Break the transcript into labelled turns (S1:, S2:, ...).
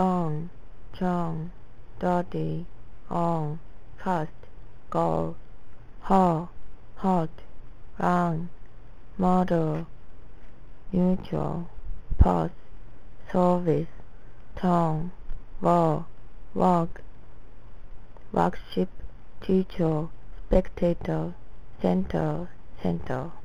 S1: bone, John, dirty, on, cast, go, hot, hot, run, model, neutral, pause, service, tone, war, walk, workshop, teacher, spectator, center, center.